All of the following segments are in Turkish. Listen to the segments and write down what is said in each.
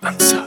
Dansa.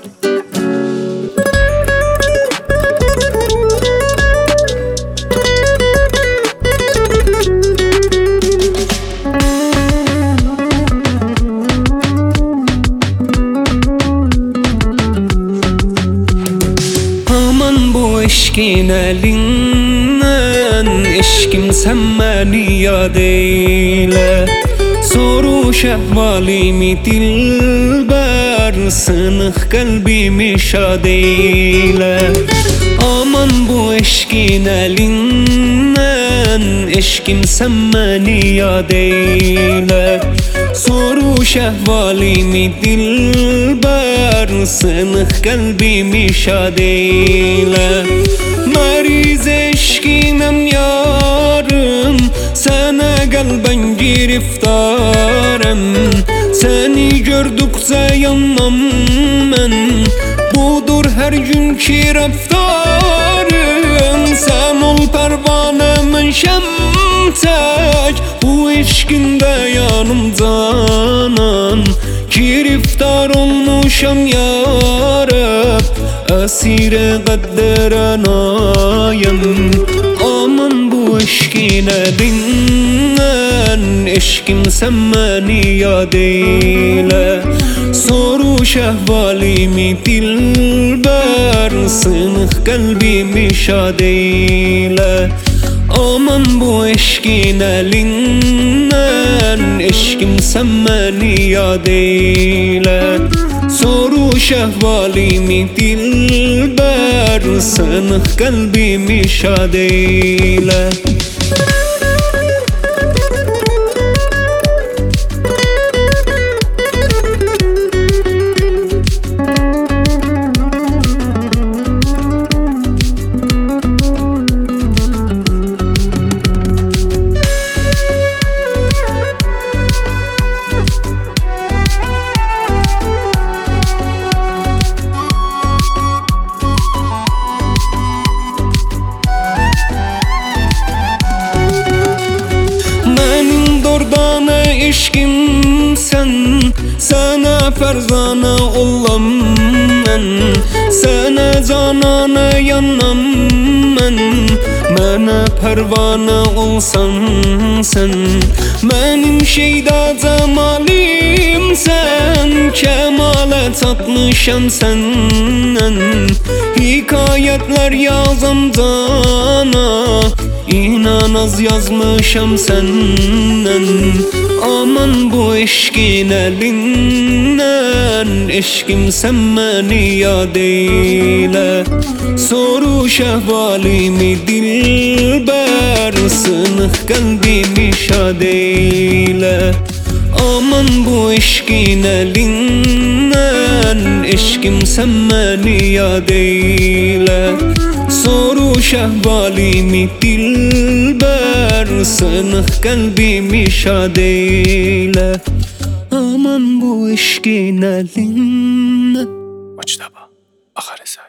Aman bu eşkin elinden, eşkim sen beni yad eyle. Soru şehvalimi dilber, sınık kalbimi şad eyle. Aman bu eşkin elinden, eşkim sen beni yad eyle. Soru şehvalimi dilber, sınık kalbimi şad eyle. Mariz eşkinem yarım, sana kalben giriftarım. Seni gördükçe yanmam ben, budur her günkü raftarım. Sen ol pervanemin şemtek, bu eşkinde yanım canan. Giriftar olmuşam ya Rab, esire kadderen ayım. Aman bu eşkin elinden, eşkim sen beni yad eyle. Soru şehvalimi dilber, sınık kalbimi şad eyle. Aman bu eşkin elinden, eşkim sen beni yad eyle. Soru şehvalimi dilber, sınık kalbimi şad eyle. Eşkim sen, sana ferzana olam ben. Sana canana yanam ben. Bana pervana olsan sen, benim şeyda cemalim sen. Kemale tatmışam senden, hikayetler yazam cana. İnan az yazmışam senden. Aman bu eşkin elinden, eşkim sen beni yad eyle. Soru şehvalimi dilber, sınık kalbimi şad eyle. Aman bu eşkin elinden, eşkim sen beni yad eyle. Soru şehvalimi dilber, sınık kalbimi şad eyle. Aman bu eşkin elinden. Maçtaba. Ahar eser.